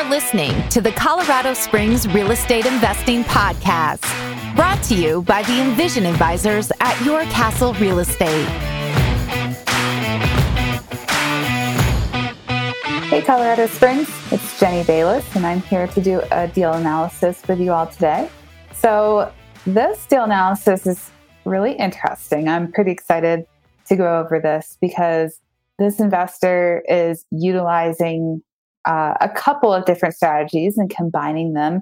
listening to the Colorado Springs Real Estate Investing Podcast, brought to you by the Envision Advisors at Your Castle Real Estate. Hey, Colorado Springs, it's Jenny Bayless, and I'm here to do a deal analysis with you all today. So this deal analysis is really interesting. I'm pretty excited to go over this because this investor is utilizing a couple of different strategies and combining them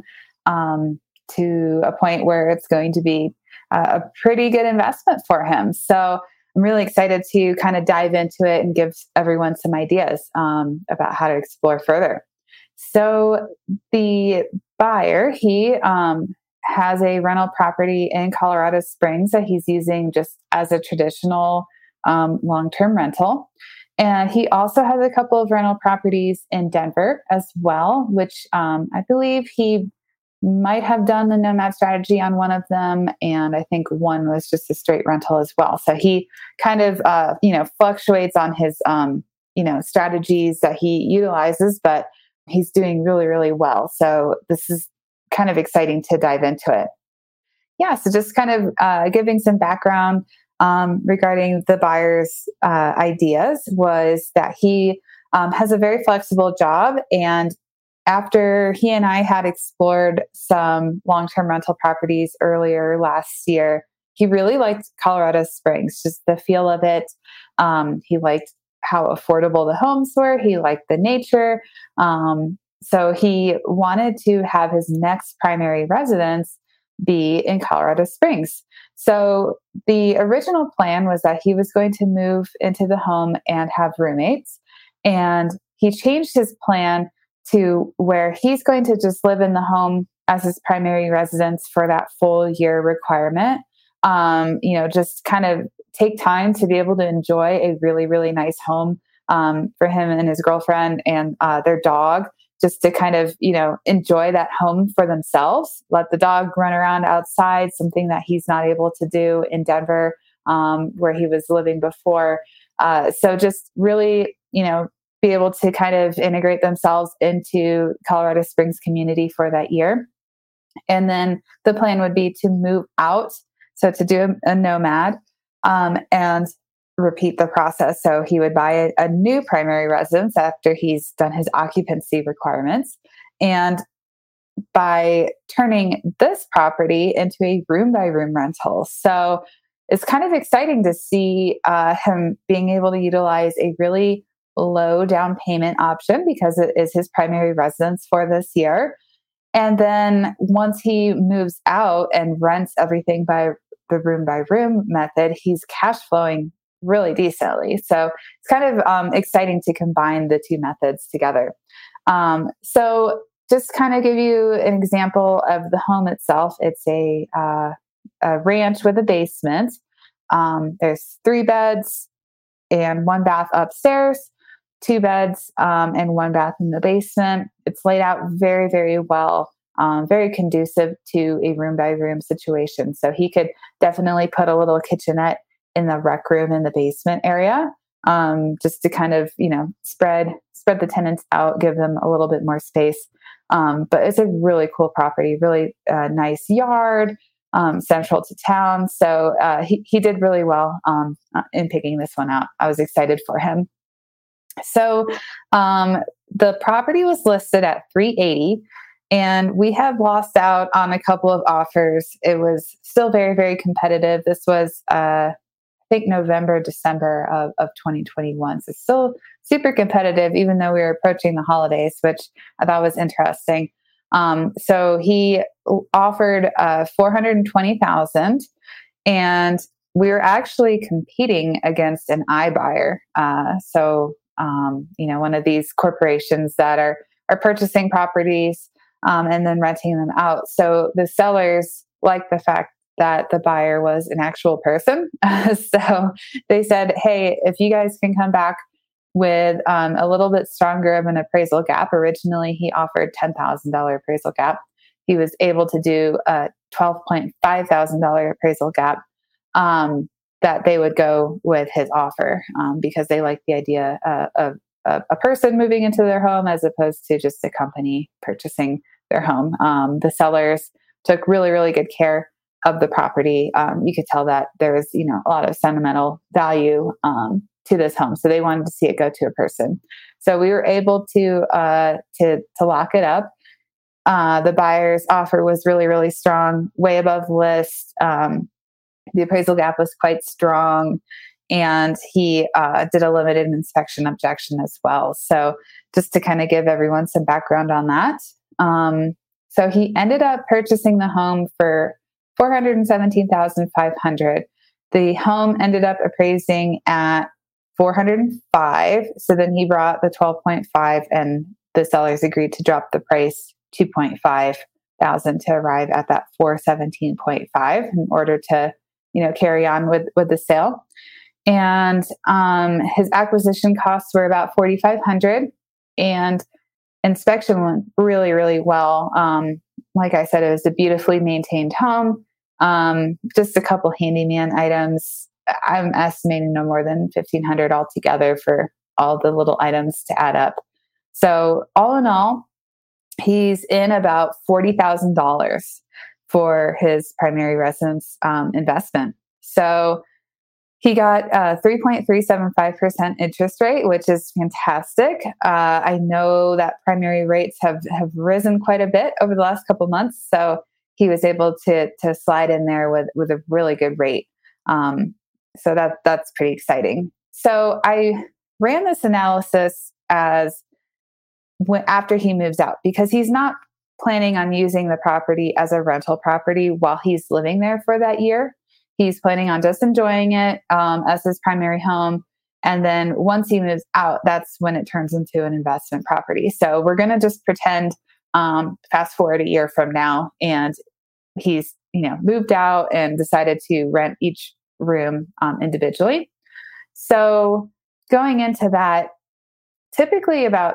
to a point where it's going to be a pretty good investment for him. So I'm really excited to kind of dive into it and give everyone some ideas about how to explore further. So the buyer, he has a rental property in Colorado Springs that he's using just as a traditional long-term rental. And he also has a couple of rental properties in Denver as well, which I believe he might have done the nomad strategy on one of them. And I think one was just a straight rental as well. So he kind of, fluctuates on his, strategies that he utilizes, but he's doing really, really well. So this is kind of exciting to dive into it. Yeah. So just kind of giving some background regarding the buyer's ideas was that he has a very flexible job. And after he and I had explored some long-term rental properties earlier last year, he really liked Colorado Springs, just the feel of it. He liked how affordable the homes were. He liked the nature. So he wanted to have his next primary residence be in Colorado Springs. So the original plan was that he was going to move into the home and have roommates. And he changed his plan to where he's going to just live in the home as his primary residence for that full year requirement. Just kind of take time to be able to enjoy a really, really nice home for him and his girlfriend and their dog, just to kind of, enjoy that home for themselves, let the dog run around outside, something that he's not able to do in Denver, where he was living before. So just really, be able to kind of integrate themselves into Colorado Springs community for that year. And then the plan would be to move out. So to do a nomad, and repeat the process. So he would buy a new primary residence after he's done his occupancy requirements. And by turning this property into a room by room rental. So it's kind of exciting to see him being able to utilize a really low down payment option because it is his primary residence for this year. And then once he moves out and rents everything by the room by room method, he's cash flowing really decently. So it's kind of exciting to combine the two methods together. So just kind of give you an example of the home itself. It's a ranch with a basement. There's 3 beds and 1 bath upstairs, 2 beds and 1 bath in the basement. It's laid out very, very well. Very conducive to a room by room situation. So he could definitely put a little kitchenette in the rec room in the basement area, just to kind of, spread the tenants out, give them a little bit more space. But it's a really cool property, really nice yard, central to town. So he did really well in picking this one out. I was excited for him. So the property was listed at $380,000. And we have lost out on a couple of offers. It was still very, very competitive. This was, I think, November, December of 2021. So still super competitive, even though we were approaching the holidays, which I thought was interesting. So he offered $420,000, and we were actually competing against an iBuyer. One of these corporations that are purchasing properties and then renting them out. So the sellers liked the fact that the buyer was an actual person. So they said, hey, if you guys can come back with a little bit stronger of an appraisal gap. Originally, he offered $10,000 appraisal gap. He was able to do a $12,500 appraisal gap that they would go with his offer because they liked the idea of a person moving into their home as opposed to just a company purchasing their home. The sellers took really, really good care of the property. You could tell that there was, a lot of sentimental value to this home. So they wanted to see it go to a person. So we were able to lock it up. The buyer's offer was really, really strong, way above list. The appraisal gap was quite strong, and he did a limited inspection objection as well. So just to kind of give everyone some background on that. So he ended up purchasing the home for $417,500. The home ended up appraising at $405,000. So then he brought the $12.5, and the sellers agreed to drop the price $2.5,000 to arrive at that $417.5 in order to, carry on with the sale. And his acquisition costs were about $4,500, and inspection went really, really well. Like I said, it was a beautifully maintained home. Just a couple handyman items. I'm estimating no more than $1,500 altogether for all the little items to add up. So all in all, he's in about $40,000 for his primary residence investment. So he got a 3.375% interest rate, which is fantastic. I know that primary rates have risen quite a bit over the last couple of months. So he was able to slide in there with a really good rate. So that's pretty exciting. So I ran this analysis as after he moves out, because he's not planning on using the property as a rental property while he's living there for that year. He's planning on just enjoying it as his primary home. And then once he moves out, that's when it turns into an investment property. So we're going to just pretend, fast forward a year from now, and he's, moved out and decided to rent each room individually. So going into that, typically about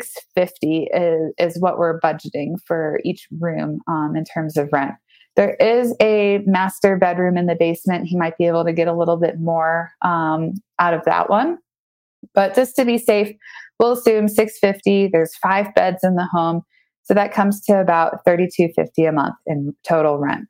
$650 is what we're budgeting for each room in terms of rent. There is a master bedroom in the basement. He might be able to get a little bit more out of that one. But just to be safe, we'll assume $650. There's 5 beds in the home. So that comes to about $3,250 a month in total rent.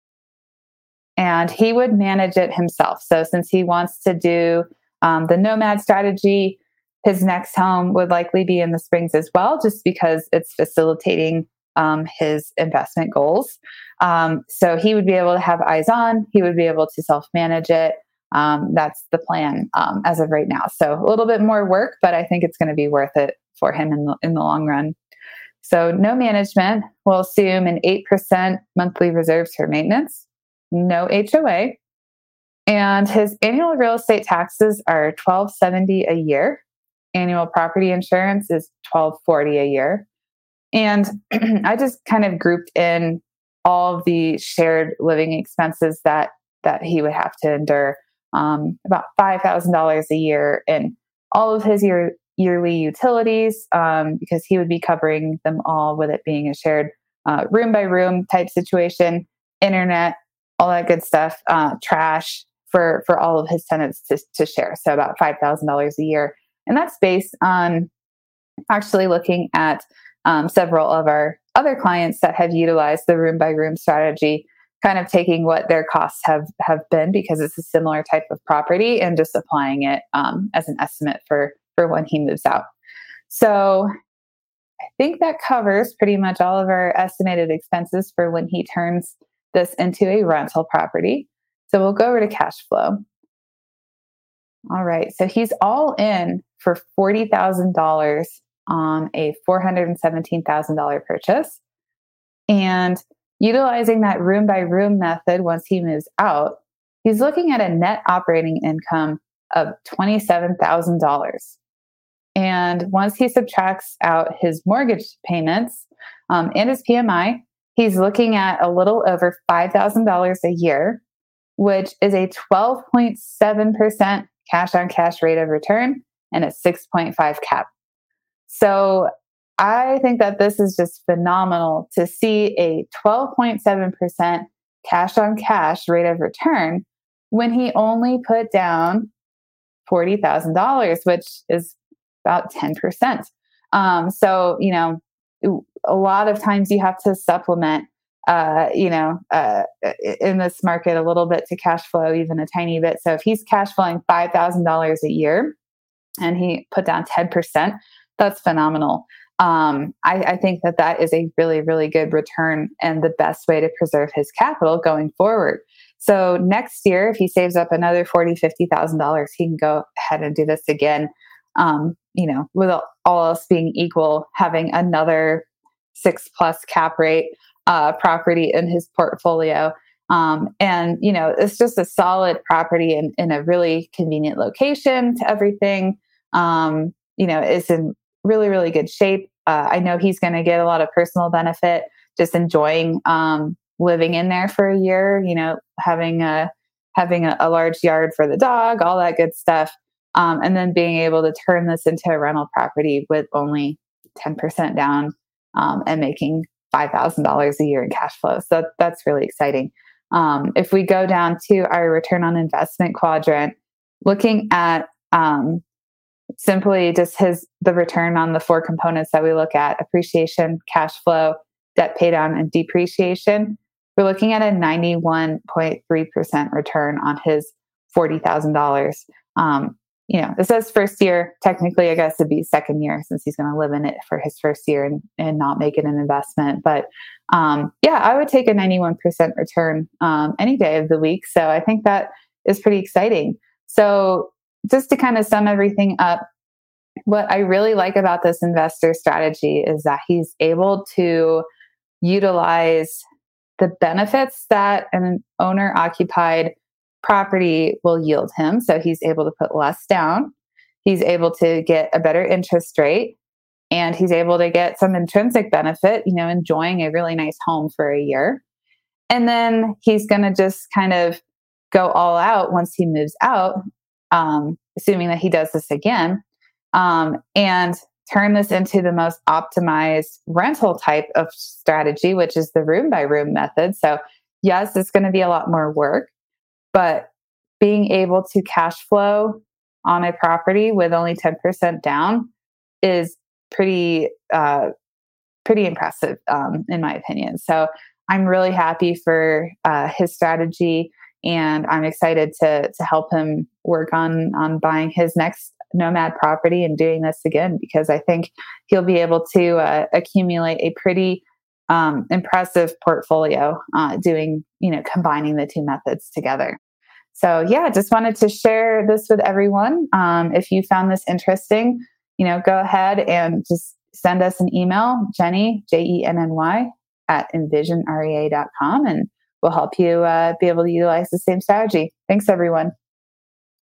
And he would manage it himself. So since he wants to do the nomad strategy, his next home would likely be in the Springs as well, just because it's facilitating his investment goals. So he would be able to have eyes on, he would be able to self-manage it. That's the plan as of right now. So a little bit more work, but I think it's going to be worth it for him in the long run. So no management. We'll assume an 8% monthly reserves for maintenance, no HOA. And his annual real estate taxes are $1,270 a year. Annual property insurance is $1,240 a year. And I just kind of grouped in all of the shared living expenses that he would have to endure, about $5,000 a year in all of his yearly utilities, because he would be covering them all, with it being a shared room by room type situation, internet, all that good stuff, trash for all of his tenants to share. So about $5,000 a year. And that's based on actually looking at several of our other clients that have utilized the room by room strategy, kind of taking what their costs have been, because it's a similar type of property, and just applying it as an estimate for when he moves out. So I think that covers pretty much all of our estimated expenses for when he turns this into a rental property. So we'll go over to cash flow. All right. So he's all in for $40,000 on a $417,000 purchase. And utilizing that room by room method, once he moves out, he's looking at a net operating income of $27,000. And once he subtracts out his mortgage payments and his PMI, he's looking at a little over $5,000 a year, which is a 12.7% cash on cash rate of return and a 6.5 cap. So I think that this is just phenomenal to see a 12.7% cash on cash rate of return when he only put down $40,000, which is about 10%. So, a lot of times you have to supplement, in this market a little bit to cash flow, even a tiny bit. So if he's cash flowing $5,000 a year and he put down 10%, that's phenomenal. I think that is a really, really good return and the best way to preserve his capital going forward. So next year, if he saves up another $40,000, $50,000, he can go ahead and do this again. With all else being equal, having another 6+ cap rate property in his portfolio. It's just a solid property in a really convenient location to everything. It's in really, really good shape. I know he's going to get a lot of personal benefit just enjoying living in there for a year, having a large yard for the dog, all that good stuff. And then being able to turn this into a rental property with only 10% down and making $5,000 a year in cash flow. So that's really exciting. If we go down to our return on investment quadrant, looking at simply just the return on the 4 components that we look at: appreciation, cash flow, debt pay down, and depreciation, we're looking at a 91.3% return on his $40,000. It says first year. Technically, I guess it'd be second year since he's going to live in it for his first year and not make it an investment. But I would take a 91% return any day of the week. So I think that is pretty exciting. So just to kind of sum everything up, what I really like about this investor strategy is that he's able to utilize the benefits that an owner-occupied property will yield him. So he's able to put less down. He's able to get a better interest rate, and he's able to get some intrinsic benefit, enjoying a really nice home for a year. And then he's going to just kind of go all out once he moves out, assuming that he does this again, and turn this into the most optimized rental type of strategy, which is the room by room method. So yes, it's going to be a lot more work, but being able to cash flow on a property with only 10% down is pretty impressive, in my opinion. So I'm really happy for his strategy, and I'm excited to help him work on buying his next nomad property and doing this again, because I think he'll be able to accumulate a pretty impressive portfolio combining the two methods together. So just wanted to share this with everyone. If you found this interesting, go ahead and just send us an email, Jenny, JENNY, @envisionrea.com, and we'll help you be able to utilize the same strategy. Thanks, everyone.